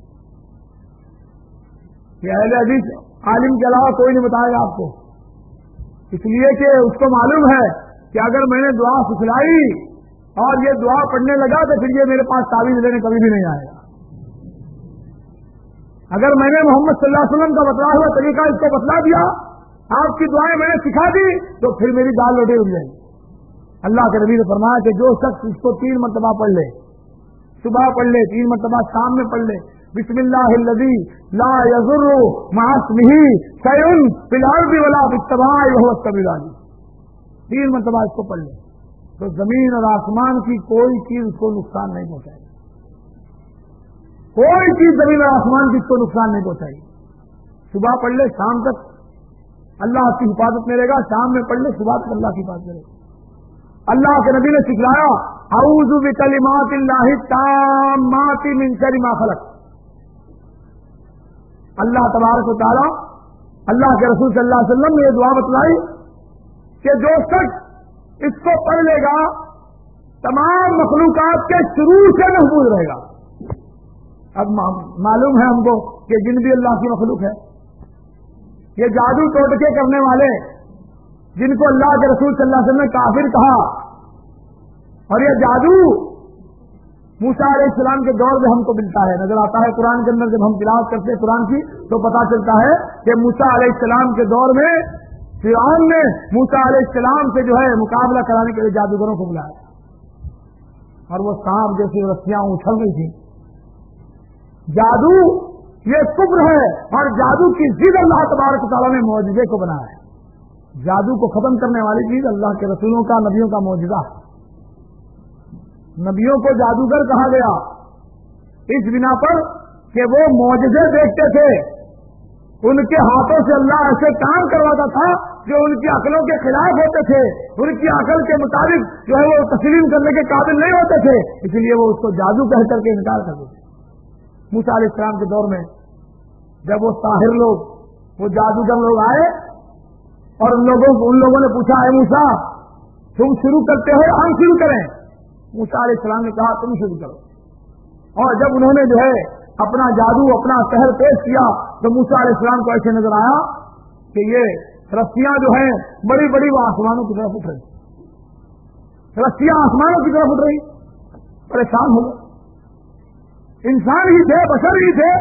یہ اہل حدیث عالم کے علاوہ کوئی نہیں بتائے گا آپ کو، اس لیے کہ اس کو معلوم ہے کہ اگر میں نے دعا سکھلائی اور یہ دعا پڑھنے لگا تو پھر یہ میرے پاس تعویذ لینے کبھی بھی نہیں آئے گا۔ اگر میں نے محمد صلی اللہ علیہ وسلم کا بتلایا ہوا طریقہ اس کو بتلا دیا، آپ کی دعائیں میں نے سکھا دی، تو پھر میری دال روٹی رک جائے گی۔ اللہ کے نبی نے فرمایا کہ جو شخص اس کو 3 مرتبہ پڑھ لے، صبح پڑھ لے، 3 مرتبہ شام میں پڑھ لے، بسم اللہ الذی لا یضر مع اسمہ شیء فی الارض ولا فی السماء وهو السمیع العلیم، 3 مرتبہ اس کو پڑھ لے تو زمین اور آسمان کی کوئی چیز اس کو نقصان نہیں پہنچائے گی، کوئی چیز زمین اور آسمان کی اس کو نقصان نہیں پہنچائے گی۔ صبح پڑھ لے، شام تک اللہ کی حفاظت میں رہے گا، شام میں پڑھ لے، صبح تک اللہ کی حفاظت میں رہے گا۔ اللہ کے نبی نے سکھلایا اعوذ بکلمات اللہ التامات من شر ما خلق۔ اللہ تبارک و تعالی، اللہ کے رسول صلی اللہ علیہ وسلم نے یہ دعا بتلائی کہ جو شخص اس کو پڑھ لے گا تمام مخلوقات کے شروع سے محفوظ رہے گا۔ اب معلوم ہے ہم کو کہ جن بھی اللہ کی مخلوق ہے، یہ جادو ٹوٹکے کرنے والے جن کو اللہ کے رسول صلی اللہ علیہ وسلم نے کافر کہا، اور یہ جادو موسیٰ علیہ السلام کے دور میں ہم کو ملتا ہے، نظر آتا ہے قرآن کے اندر۔ جب ہم تلاوت کرتے ہیں قرآن کی تو پتا چلتا ہے کہ موسیٰ علیہ السلام کے دور میں فرعون نے موسیٰ علیہ السلام سے جو ہے مقابلہ کرانے کے لیے جادوگروں کو بلایا، اور وہ سانپ جیسی رسیاں اچھل رہی تھیں۔ جادو یہ کفر ہے، اور جادو کی ضد اللہ تبارک و تعالیٰ نے معجزے کو بنایا ہے۔ جادو کو ختم کرنے والی چیز اللہ کے رسولوں کا، نبیوں کا معجزہ ہے۔ نبیوں کو جادوگر کہا گیا اس بنا پر کہ وہ معجزے دیکھتے تھے، ان کے ہاتھوں سے اللہ ایسے کام کرواتا تھا جو ان کی عقلوں کے خلاف ہوتے تھے، ان کی عقل کے مطابق جو ہے وہ تسلیم کرنے کے قابل نہیں ہوتے تھے، اس لیے وہ اس کو جادو کہہ کر کے انکار کرتے تھے۔ موسیٰ علیہ السلام کے دور میں جب وہ ساحر لوگ، وہ جادوگر لوگ آئے اور ان لوگوں نے پوچھا، اے موسیٰ تم شروع کرتے ہو ہم شروع کریں؟ موسیٰ علیہ السلام نے کہا تم شروع کرو، اور جب انہوں نے جو ہے اپنا جادو، اپنا سحر پیش کیا تو موسیٰ علیہ السلام کو ایسے نظر آیا کہ یہ رسیاں جو ہیں بڑی بڑی وہ آسمانوں کی طرف اٹھ رہی، رسیاں آسمانوں کی طرف اٹھ رہی، پریشان ہو گئے۔ انسان ہی تھے، بشر ہی تھے،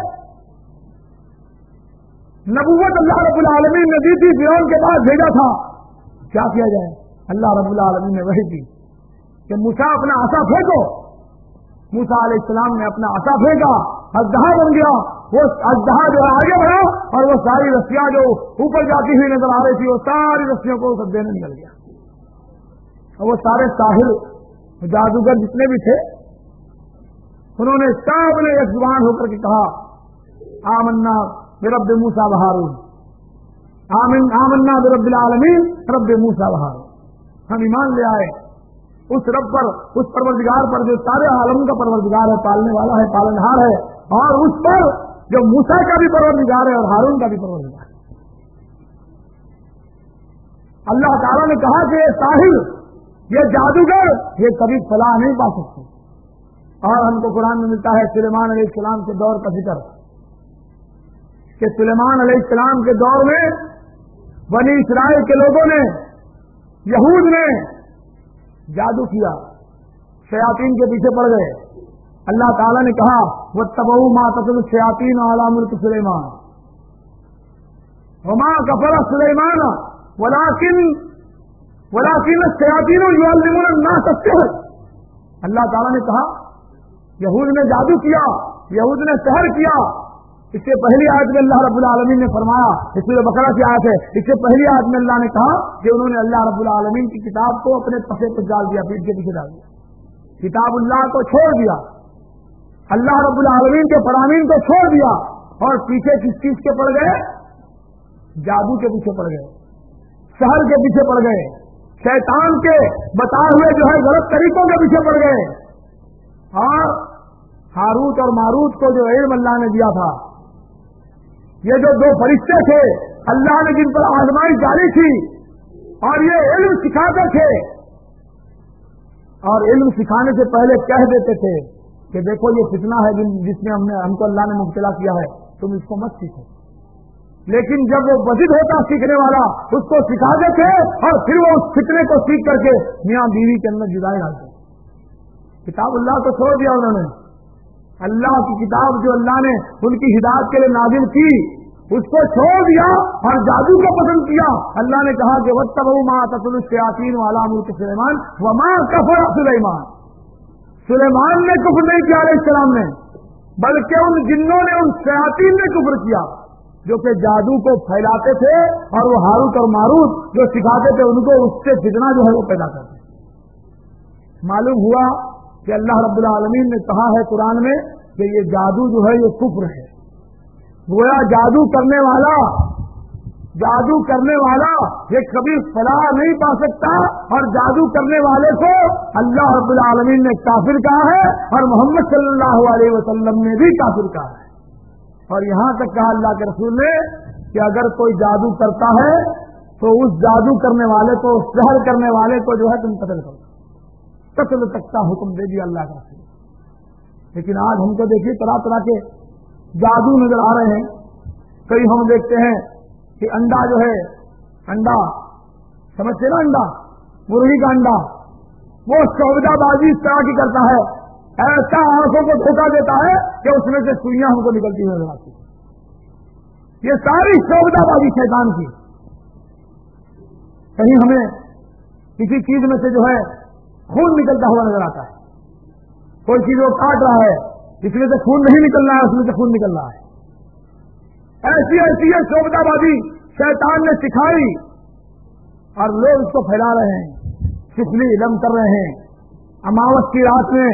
نبوت اللہ رب العالمین نے دی تھی، فرعون کے پاس بھیجا تھا کیا کیا جائے؟ اللہ رب العالمین نے وحی کی کہ موسیٰ اپنا عصا پھینکو. موسیٰ علیہ السلام نے اپنا عصا پھینکا, اژدہا بن گیا. وہ اژدہا جو ہے آگے بڑھا اور وہ ساری رسیاں جو اوپر جاتی ہوئی نظر آ رہی تھی وہ ساری رسیوں کو سب دینے نکل گیا. اور وہ سارے ساحر جادوگر جتنے بھی تھے انہوں نے سب نے ایک زبان ہو کر کے کہا آمنا برب موسیٰ و ہارون, آمنا برب العالمین رب موسیٰ و ہارون. ہم ایمان لے آئے اس رب پر, اس پروردگار پر جو سارے عالم کا پروردگار ہے, پالنے والا ہے, پالنہار ہے, اور اس پر جو موسیٰ کا بھی پروردگار ہے اور ہارون کا بھی پروردگار ہے. اللہ تعالیٰ نے کہا کہ یہ ساحر, یہ جادوگر, یہ کبھی فلاح نہیں پا سکتے. اور ہم کو قرآن میں ملتا ہے سلیمان علیہ السلام کے دور کا ذکر کہ سلیمان علیہ السلام کے دور میں بنی اسرائیل کے لوگوں نے, یہود نے جادو کیا, شیاطین کے پیچھے پڑ گئے. اللہ تعالیٰ نے کہا واتبعوا ما تتلو الشیاطین علی ملک سلیمان وما کفر سلیمان ولکن الشیاطین یعلمون الناس السحر. اللہ تعالیٰ نے کہا یہود نے جادو کیا, یہود نے سحر کیا. اس سے پہلی آیت میں اللہ رب العالمین نے فرمایا, اس سورہ بقرہ کی آیت ہے, اس سے پہلی آیت میں اللہ نے کہا کہ انہوں نے اللہ رب العالمین کی کتاب کو اپنے پسے پر ڈال دیا, پیٹ کے پیچھے ڈال دیا, کتاب اللہ کو چھوڑ دیا, اللہ رب العالمین کے فرامین کو چھوڑ دیا, اور پیچھے کس چیز کے پڑ گئے؟ جادو کے پیچھے پڑ گئے, سحر کے پیچھے پڑ گئے, شیطان کے بتائے ہوئے جو ہے غلط طریقوں کے پیچھے پڑ گئے. اور ہاروت اور ماروت کو جو علم اللہ نے دیا تھا, یہ جو دو فرشتے تھے اللہ نے جن پر آزمائش ڈالی تھی, اور یہ علم سکھاتے تھے, اور علم سکھانے سے پہلے کہہ دیتے تھے کہ دیکھو یہ فتنہ ہے جس میں ہم کو اللہ نے مبتلا کیا ہے, تم اس کو مت سیکھو. لیکن جب وہ بزد ہوتا سیکھنے والا اس کو سکھاتے تھے, اور پھر وہ اس فتنے کو سیکھ کر کے میاں بیوی کے اندر جدائی ڈالتے. کتاب اللہ کو چھوڑ دیا انہوں نے. اللہ کی کتاب جو اللہ نے ان کی ہدایت کے لیے نازل کی اس کو چھوڑ دیا اور جادو کو پسند کیا. اللہ نے کہا کہ واتبعوا ما تتلو الشیاطین علی ملک سلیمان وما کفر سلیمان. سلیمان نے کفر نہیں کیا علیہ السلام نے, بلکہ ان جنوں نے, ان شیاطین نے کفر کیا جو کہ جادو کو پھیلاتے تھے, اور وہ ہاروت اور ماروت جو سکھاتے تھے ان کو اس سے فتنہ جو ہے وہ پیدا کرتے. معلوم ہوا کہ اللہ رب العالمین نے کہا ہے قرآن میں کہ یہ جادو جو ہے یہ کفر ہے. گویا جادو کرنے والا یہ کبھی فلاح نہیں پا سکتا, اور جادو کرنے والے کو اللہ رب العالمین نے کافر کہا ہے, اور محمد صلی اللہ علیہ وسلم نے بھی کافر کہا ہے. اور یہاں تک کہا اللہ کے رسول نے کہ اگر کوئی جادو کرتا ہے تو اس جادو کرنے والے کو, سحر کرنے والے کو جو ہے تم قتل کرو. قتل تک کا حکم دے دیا اللہ کا رسول. لیکن آج ہم کو دیکھیے طرح طرح کے جادو نظر آ رہے ہیں. کئی ہم دیکھتے ہیں کہ انڈا جو ہے, انڈا سمجھتے نا, انڈا مرغی کا انڈا, وہ سودا بازی اس طرح کی کرتا ہے, ایسا آنکھوں کو دھوکہ دیتا ہے کہ اس میں سے سوئیاں ہم کو نکلتی ہوئی نظر آتی. یہ ساری سودا بازی شیطان کی. کہیں ہمیں کسی چیز میں سے جو ہے خون نکلتا ہوا نظر آتا ہے, کوئی چیز وہ کاٹ رہا ہے, اس میں سے خون نہیں نکل رہا ہے, اس میں سے خون نکل رہا ہے. ایسی یہ سودا بازی شیطان نے سکھائی, اور لوگ اس کو پھیلا رہے ہیں, سفلی علم کر رہے ہیں. اماوس کی رات میں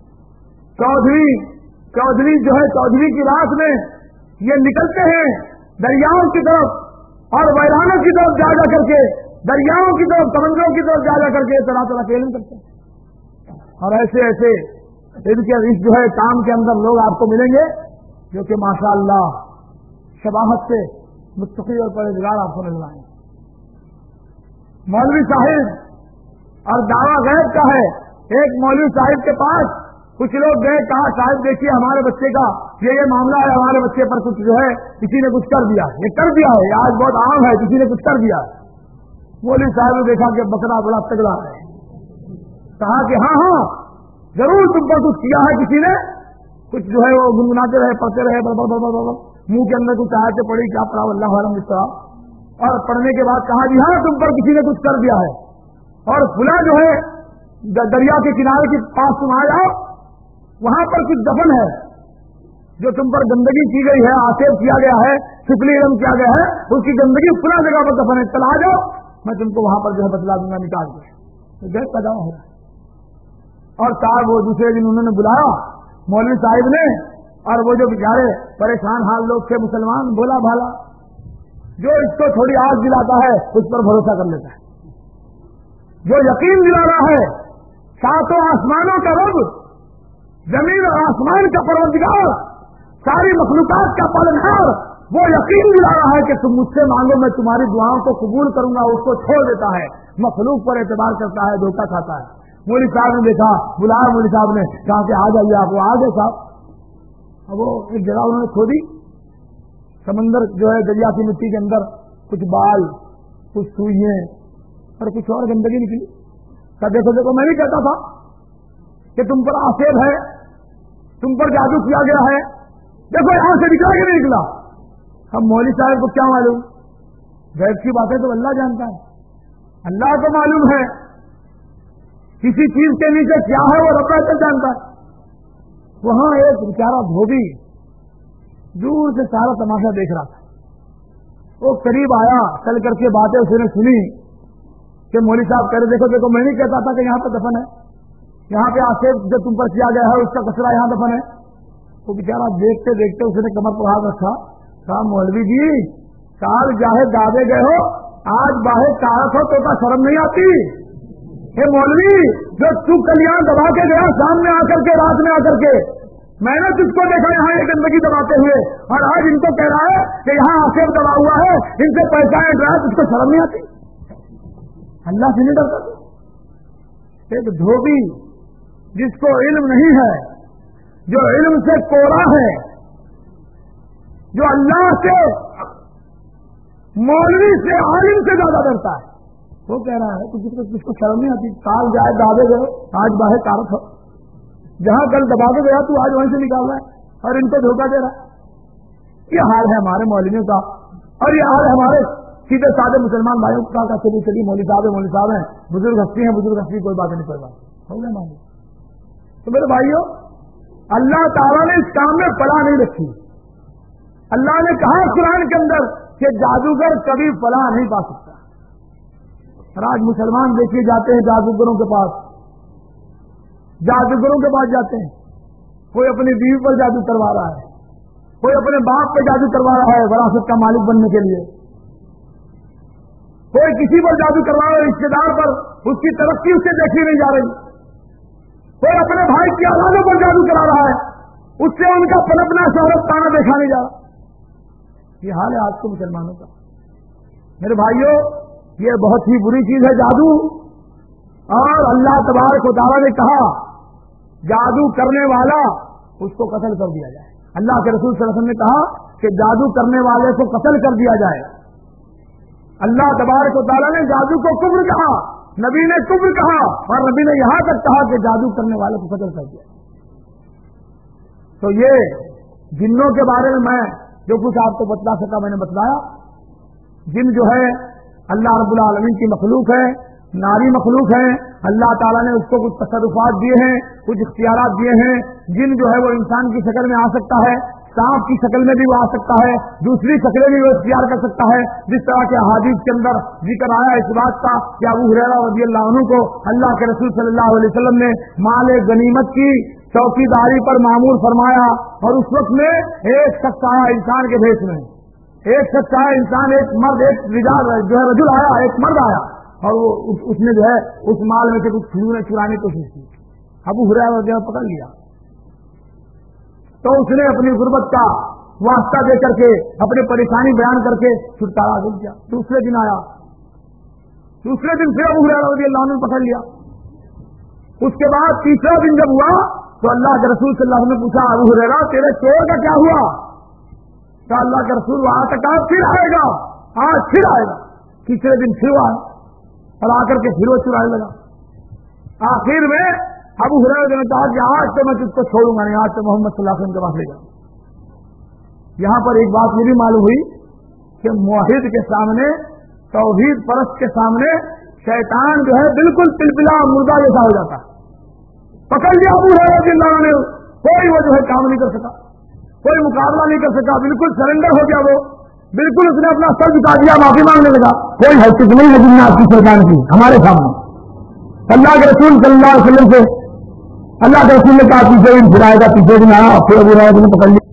چودھری جو ہے چودھری کی رات میں یہ نکلتے ہیں دریاؤں کی طرف, اور ویرانوں کی طرف جا کر کے, دریاؤں کی طرف, سمندروں کی طرف جا کر کے طرح طرح کے علم کرتے ہیں. اور ایسے ان کے اس جو ہے کام کے اندر لوگ آپ کو ملیں گے جو کہ ماشاء اللہ شباہت سے متقی اور پرہیزگار آپ کو نظر آئیں گے. مولوی صاحب اور دعویٰ غیب کا ہے. ایک مولوی صاحب کے پاس کچھ لوگ گئے, کہا صاحب دیکھیے ہمارے بچے کا یہ معاملہ ہے, ہمارے بچے پر کچھ جو ہے کسی نے کچھ کر دیا, یہ کر دیا ہے, یہ آج بہت عام ہے, کسی نے کچھ کر دیا. مولوی صاحب نے دیکھا کہ بکرا بڑا تگڑا ہے, کہا کہ ہاں ضرور تم پر کچھ کیا ہے کسی نے, کچھ جو ہے وہ گنگناتے رہے, پڑھتے رہے, منہ کے اندر کچھ آیتیں پڑی, کیا پڑھا اللہ عالم اس طرح. اور पढ़ने के बाद कहा जी हाँ तुम पर किसी ने कुछ कर दिया है, और फुला जो है दरिया के किनारे के पास तुम आ जाओ, वहां पर कुछ दफन है, जो तुम पर गंदगी की गई है, आक्षेप किया गया है, सिपली इलम किया गया है, उसकी गंदगी फुला जगह पर दफन है, चला जाओ, मैं तुमको वहां पर जो है बतला दूंगा निकाल के। गैस का जाओ है। और साहब वो दूसरे दिन उन्होंने बुलाया मौलवी साहिब ने, और वो जो बेचारे परेशान हाल लोग थे मुसलमान, बोला भाला जो इसको थोड़ी आग दिलाता है उस पर भरोसा कर लेता है, जो यकीन दिला रहा है सातों आसमानों का रब, जमीन और आसमान का परवरदिगार, सारी मखलूकात का पालनहार, वो यकीन दिला रहा है कि तुम मुझसे मांगो मैं तुम्हारी दुआओं को कबूल करूंगा, उसको छोड़ देता है, मखलूक पर एतबार करता है, धोखा खाता है। मौलवी साहब ने देखा, बुलाया मौलवी साहब ने, कहा कि आ जाइए आप। वो आ गए साहब। अब वो एक जगह उन्होंने खोदी, समंदर जो है दरिया की मिट्टी के अंदर कुछ बाल, कुछ सुइयां और कुछ और गंदगी निकली। क्या देखो देखो, मैं भी कहता था कि तुम पर आसेब है, तुम पर जादू किया गया है, देखो यहां से निकला कि नहीं निकला। अब मौलवी साहब को क्या मालूम, गैब की बातें तो अल्लाह जानता है, अल्लाह को मालूम है किसी चीज के नीचे क्या है, वो रब बेहतर जानता है। वहां एक बेचारा धोबी दूर से सारा तमाशा देख रहा था, वो करीब आया, चल करके बातें उसने सुनी कि मौलवी साहब कह रहे देखो देखो, मैं नहीं कहता था कि यहाँ पे दफन है, यहाँ पे आक्षेप जो तुम पर किया गया है उसका कचरा यहाँ दफन है। वो बेचारा देखते देखते उसने कमर पर हाथ रखा, कहा मौलवी जी काल जाहे दावे गए हो, आज बाहे कारत हो तो शर्म नहीं आती। हे मौलवी, जो तू कल्याण दबा के गया सामने आकर के, रात में आकर के, मैंने तुझको देखा यहाँ ये गंदगी दबाते हुए, और आज इनको कह रहा है कि यहाँ आक्षेप दबा हुआ है, इनसे पैसा एंड रहा है, तुझको शर्म नहीं आती। अल्लाह से नहीं डरता। एक धोबी जिसको इल्म नहीं है, जो इल्म से कोरा है, जो अल्लाह से, मौलवी से, आलिम से ज्यादा डरता है, वो कह रहा है तुझको शर्म नहीं आती, काल जाए दावे गए आज बाहे कारत हो, जहां कल दबा के गया तू आज वहीं से निकाल रहा है और इनको धोखा दे रहा है। ये हाल है हमारे मौलवियों का, और ये हाल है हमारे सीधे साधे मुसलमान भाइयों का। चलिए मौलवी साहब हैं, बुजुर्ग हस्ती हैं, बुजुर्ग हस्ती कोई बात नहीं, कोई बात हो गया मालूम। तो मेरे भाइयों, अल्लाह ताला ने इस काम में फलाह नहीं रखी। अल्लाह ने कहा कुरान के अंदर कि जादूगर कभी फलाह नहीं पा सकता। और आज मुसलमान देखिए जाते हैं जादूगरों के पास, जाते हैं, कोई अपनी बीवी पर जादू करवा रहा है, कोई अपने बाप पर जादू करवा रहा है वरासत का मालिक बनने के लिए, कोई किसी पर जादू करवा रहा है, रिश्तेदार पर, उसकी तरक्की उससे देखी नहीं जा रही, कोई अपने भाई की औलादों पर जादू करा रहा है, उससे उनका पनपना, शोहरत पाना देखा नहीं जा रहा। ये हाल है आज के मुसलमानों का। मेरे भाइयों, ये बहुत ही बुरी चीज है जादू, और अल्लाह तबारक व तआला ने कहा जादू करने वाला उसको कत्ल कर दिया जाए। अल्लाह के रसूल सल्लल्लाहु अलैहि वसल्लम ने कहा कि जादू करने वाले को कत्ल कर दिया जाए। अल्लाह तबारक व तआला ने जादू को कुफ्र कहा, नबी ने कुफ्र कहा, और नबी ने यहां तक कहा कि जादू करने वाले को कत्ल कर दिया। तो ये जिन्नों के बारे में मैं जो कुछ आपको बतला सका मैंने बतलाया। जिन जो है अल्लाह रब्बुल आलमीन की मखलूक है, नारी मखलूक है, अल्लाह ताला ने उसको कुछ तसर्रुफात दिए हैं, कुछ इख्तियारात दिए हैं। जिन जो है वो इंसान की शक्ल में आ सकता है, सांप की शक्ल में भी वो आ सकता है, दूसरी शक्लें भी वो इख्तियार कर सकता है। जिस तरह के अहादीस के अंदर जिक्र आया इस बात का कि अबू हुरैरा रज़ियल्लाहु अन्हु को अल्लाह के रसूल सल्लल्लाहु अलैहि वसल्लम ने माल गनीमत की चौकीदारी पर मामूर फरमाया, और उस वक्त में एक शख्स आया इंसान के भेष में, एक शख्स आया इंसान, एक मर्द, एक रिजाल जो है रजुल आया, एक मर्द आया, और वो उसने जो है उस माल में से कुछ खजूरें चुराने की कोशिश की। अबू हुरैरा रज़ियल्लाहु पकड़ लिया, तो उसने अपनी गुर्बत का वास्ता दे करके अपनी परेशानी बयान करके छुटकारा दे दिया। दूसरे दिन आया, दूसरे दिन फिर अबू हुरैरा रज़ियल्लाहु अन्हु पकड़ लिया। उसके बाद तीसरा दिन जब हुआ तो अल्लाह के रसूल सल्लल्लाहु अलैहि वसल्लम ने पूछा, अबू हुरैरा तेरे चोर का क्या हुआ? तो अल्लाह के रसूल वहां तक फिर आएगा, आज फिर आएगा। तीसरे दिन फिर आया और आकर के फिर वो चुराने लगा। आखिर में अबू हुरैरा ने कहा कि आज तो मैं तुझको छोड़ूंगा नहीं, आज तो मोहम्मद सल्लल्लाहु अलैहि वसल्लम के पास ले जाऊंगा। यहां पर एक बात ये भी मालूम हुई کہ موحد کے سامنے، توحید پرست کے سامنے شیطان جو ہے بالکل پلپلا مردہ جیسا ہو جاتا ہے۔ پکڑ لیا ابو ہریرہ رضی اللہ عنہ نے، کوئی وہ جو ہے کام نہیں کر سکا، کوئی مقابلہ نہیں کر سکا، بالکل سرنڈر ہو گیا، وہ بالکل اس نے اپنا سر جھکا دیا، معافی مانگنے لگا۔ کوئی حرکت نہیں لگی آپ کی سرکار کی ہمارے سامنے۔ اللہ کے رسول صلی اللہ علیہ وسلم سے اللہ کے رسول نے کہا پیچھے بھی پھرائے گا، پیچھے بھی نہ، پھر ابو ہریرہ نے پکڑ لیا۔